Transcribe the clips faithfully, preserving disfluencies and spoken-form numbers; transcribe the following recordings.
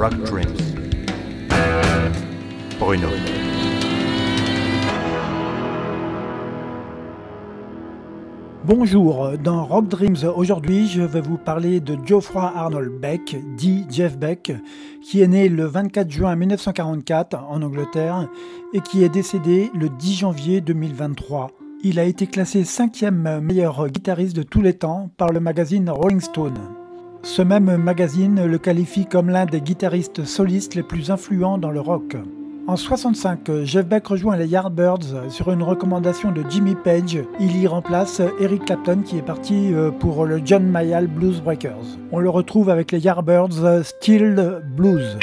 Rock Dreams. Bruno. Bonjour, dans Rock Dreams aujourd'hui, je vais vous parler de Geoffrey Arnold Beck, dit Jeff Beck, qui est né le vingt-quatre juin mille neuf cent quarante-quatre en Angleterre et qui est décédé le dix janvier deux mille vingt-trois. Il a été classé cinquième meilleur guitariste de tous les temps par le magazine Rolling Stone. Ce même magazine le qualifie comme l'un des guitaristes solistes les plus influents dans le rock. En soixante-cinq, Jeff Beck rejoint les Yardbirds sur une recommandation de Jimmy Page. Il y remplace Eric Clapton qui est parti pour le John Mayall Blues Breakers. On le retrouve avec les Yardbirds Steel Blues.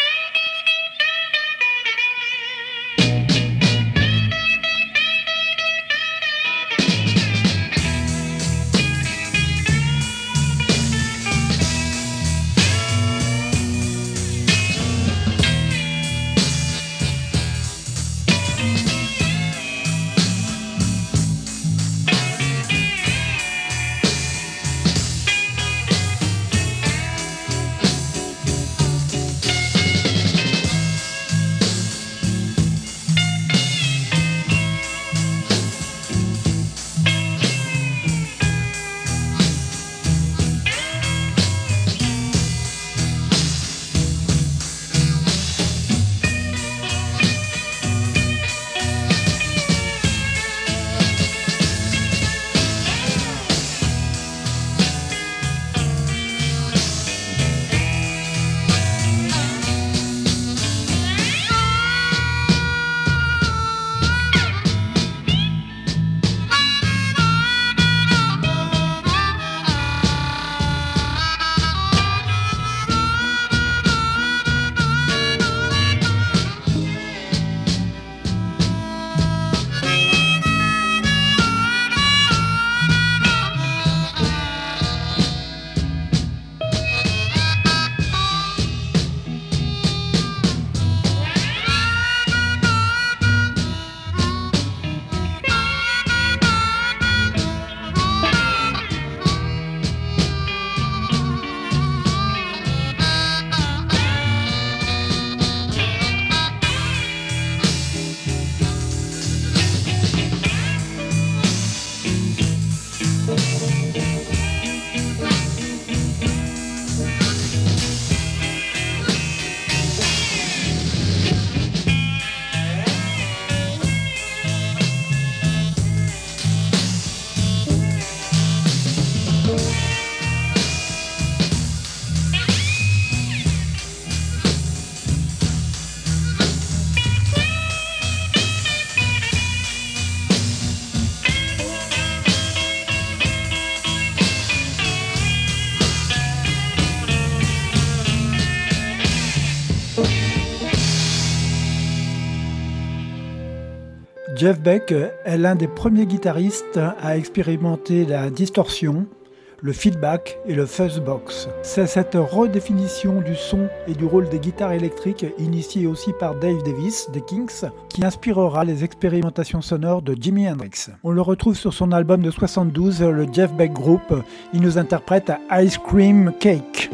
Jeff Beck est l'un des premiers guitaristes à expérimenter la distorsion, le feedback et le fuzzbox. C'est cette redéfinition du son et du rôle des guitares électriques, initiée aussi par Dave Davis des Kinks, qui inspirera les expérimentations sonores de Jimi Hendrix. On le retrouve sur son album de soixante-douze, le Jeff Beck Group. Il nous interprète Ice Cream Cake.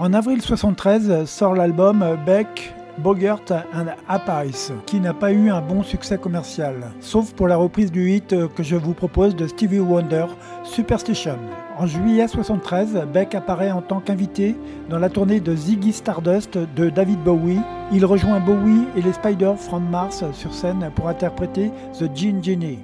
En avril soixante-treize sort l'album Beck, Bogert and Appice, qui n'a pas eu un bon succès commercial, sauf pour la reprise du hit que je vous propose de Stevie Wonder, Superstition. En juillet soixante-treize, Beck apparaît en tant qu'invité dans la tournée de Ziggy Stardust de David Bowie. Il rejoint Bowie et les Spiders from Mars sur scène pour interpréter The Gin Genie.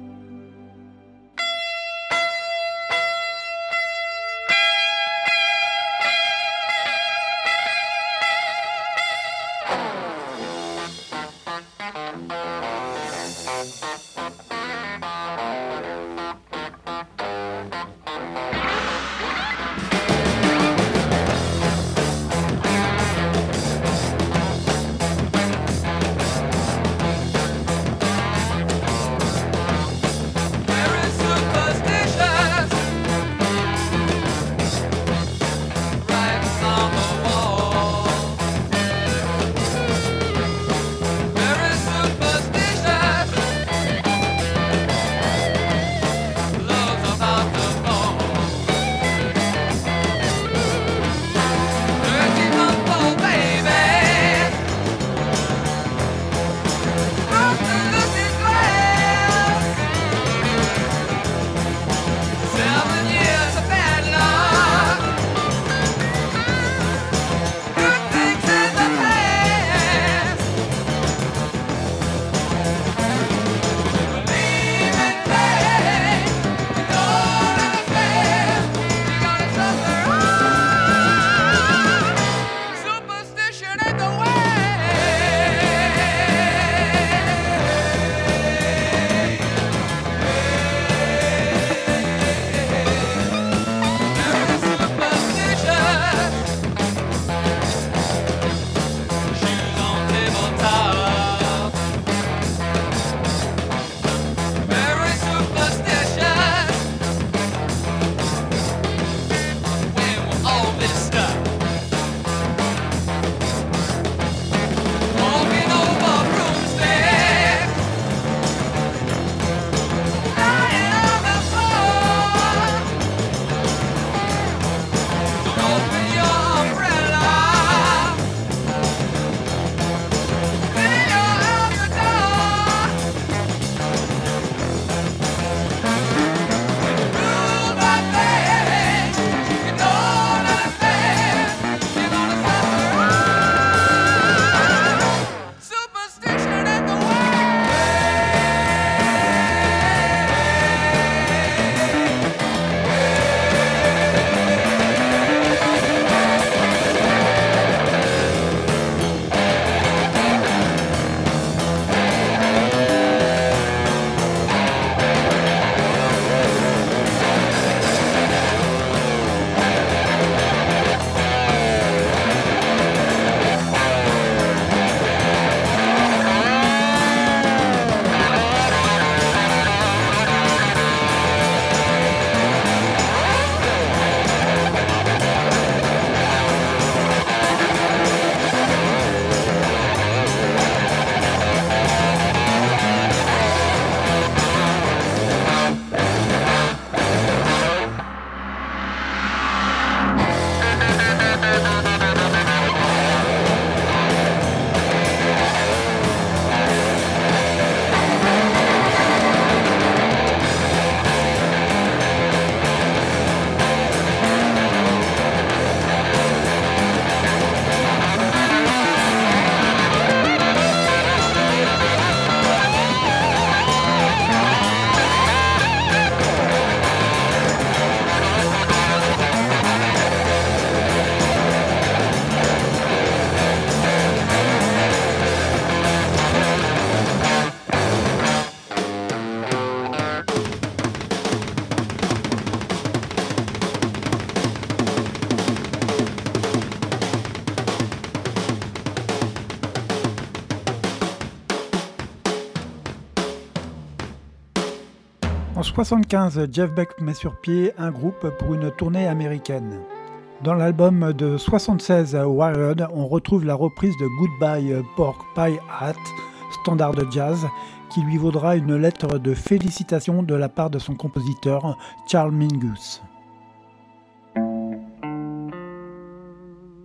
En soixante-quinze, Jeff Beck met sur pied un groupe pour une tournée américaine. Dans l'album de soixante-seize, Wired, on retrouve la reprise de Goodbye Pork Pie Hat, standard de jazz, qui lui vaudra une lettre de félicitations de la part de son compositeur, Charles Mingus.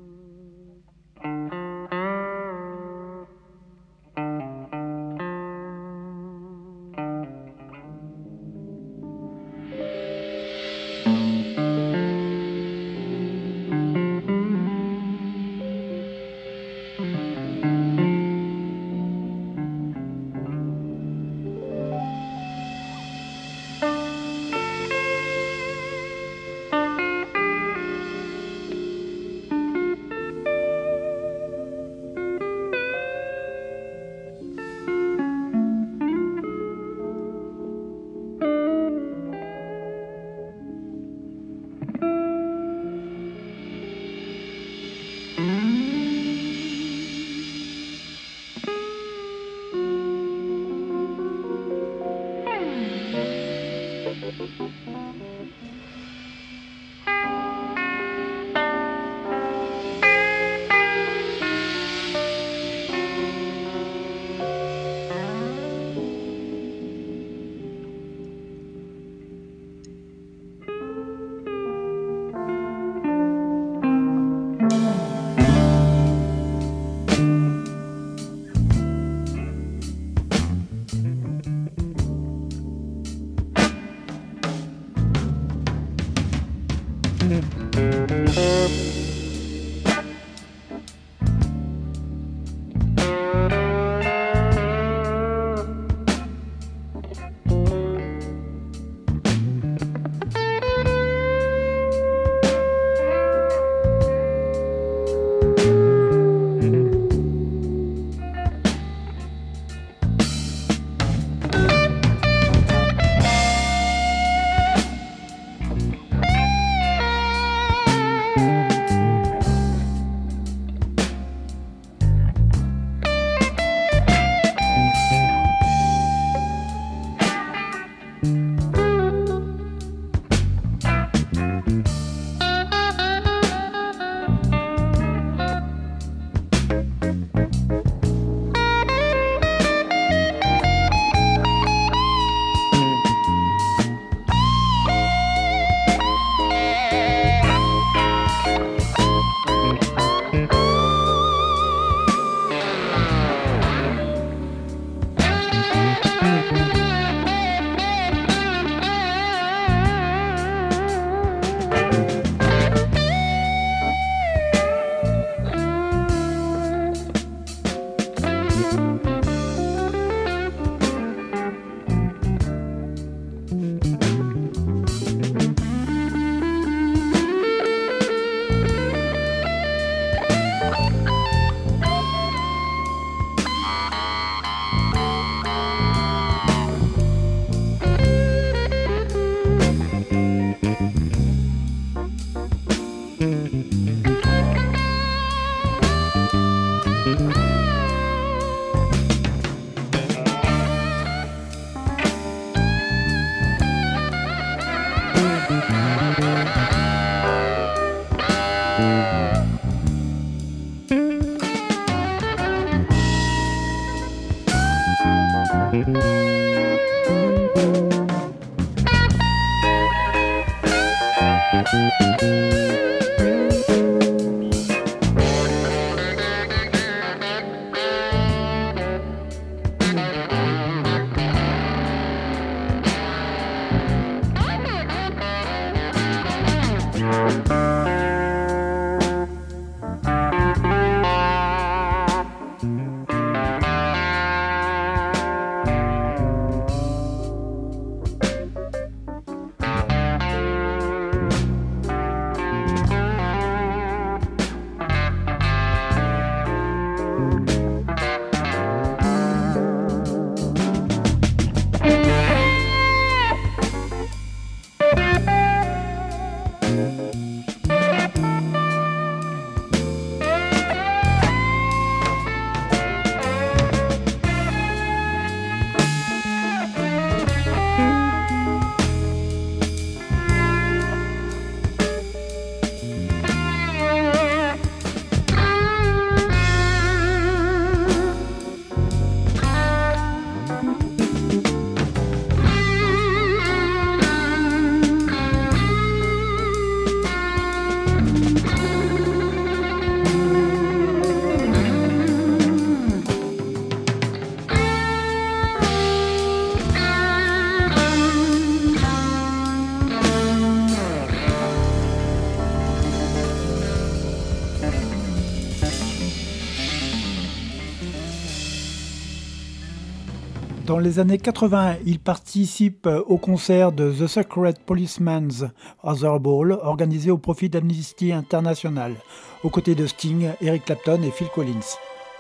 Dans les années quatre-vingts, il participe au concert de The Secret Policeman's Other Ball, organisé au profit d'Amnesty International, aux côtés de Sting, Eric Clapton et Phil Collins.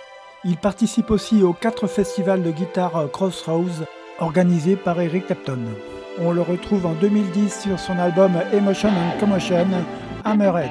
Il participe aussi aux quatre festivals de guitare Crossroads, organisés par Eric Clapton. On le retrouve en deux mille dix sur son album Emotion and Commotion, Hammerhead.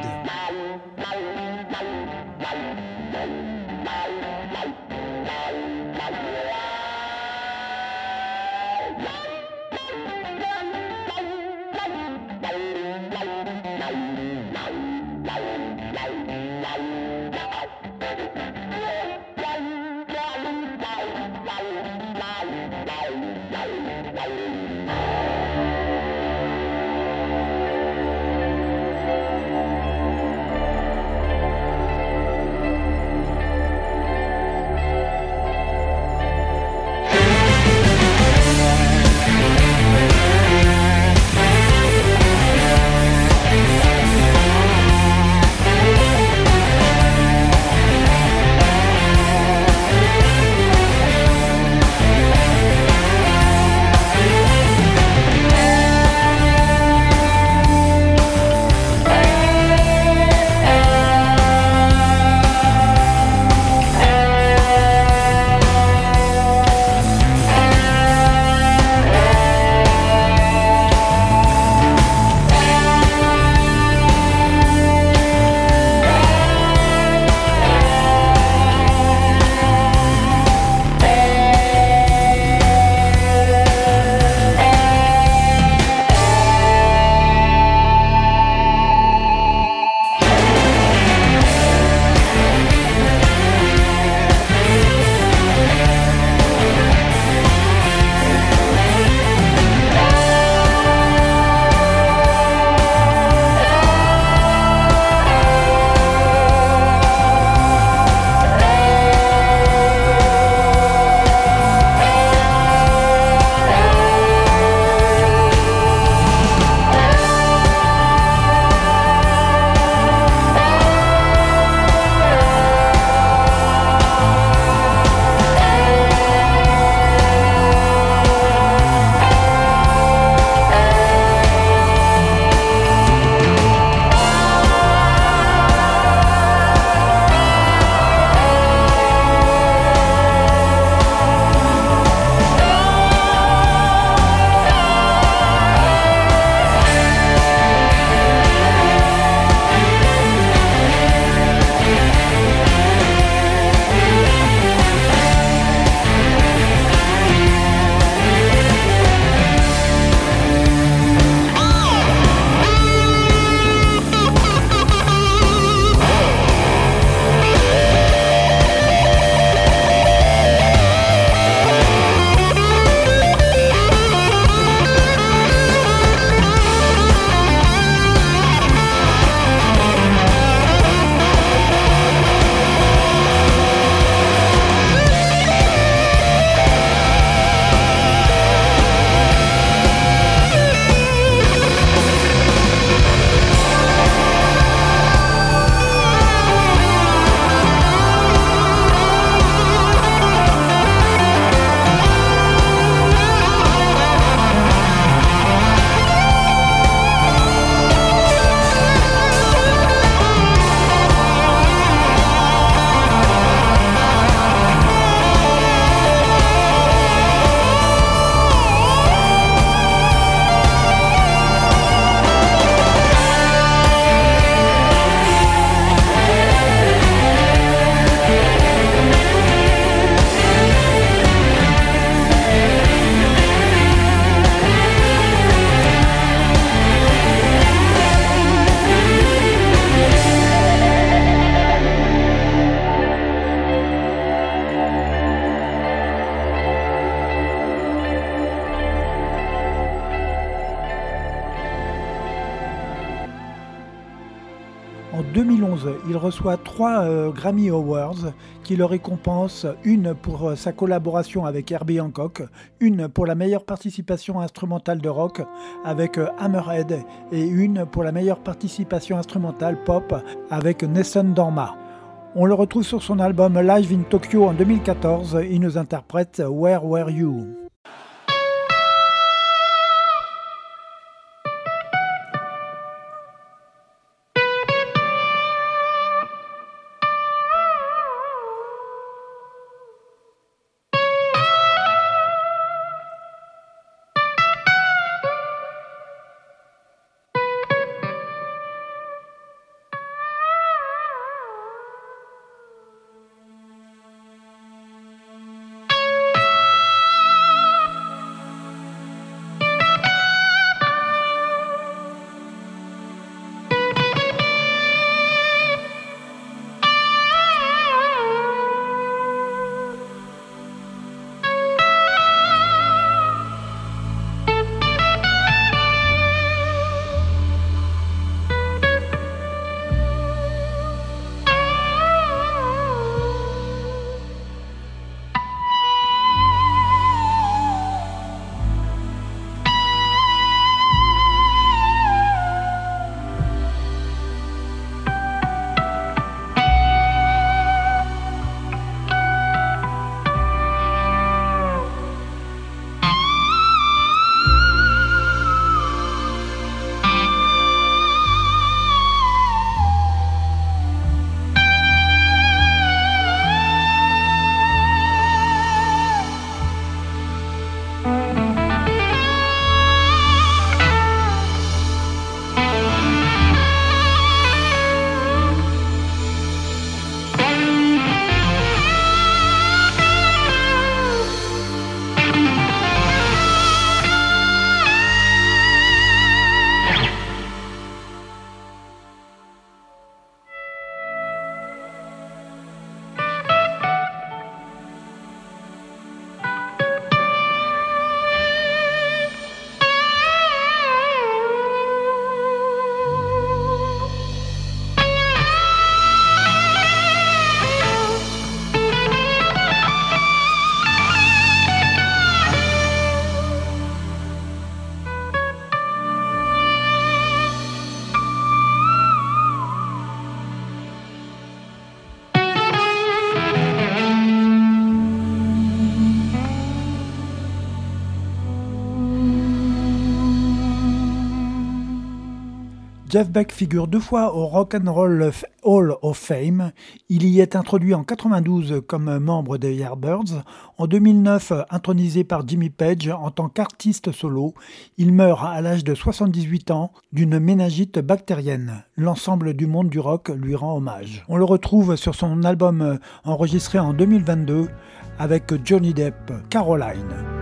En deux mille onze, il reçoit trois euh, Grammy Awards qui le récompensent, une pour euh, sa collaboration avec Herbie Hancock, une pour la meilleure participation instrumentale de rock avec euh, Hammerhead et une pour la meilleure participation instrumentale pop avec Nessun Dorma. On le retrouve sur son album Live in Tokyo en deux mille quatorze, il nous interprète Where Were You? Jeff Beck figure deux fois au Rock and Roll Hall of Fame. Il y est introduit en quatre-vingt-douze comme membre des Yardbirds. En deux mille neuf, intronisé par Jimmy Page en tant qu'artiste solo, il meurt à l'âge de soixante-dix-huit ans d'une méningite bactérienne. L'ensemble du monde du rock lui rend hommage. On le retrouve sur son album enregistré en deux mille vingt-deux avec Johnny Depp, Caroline.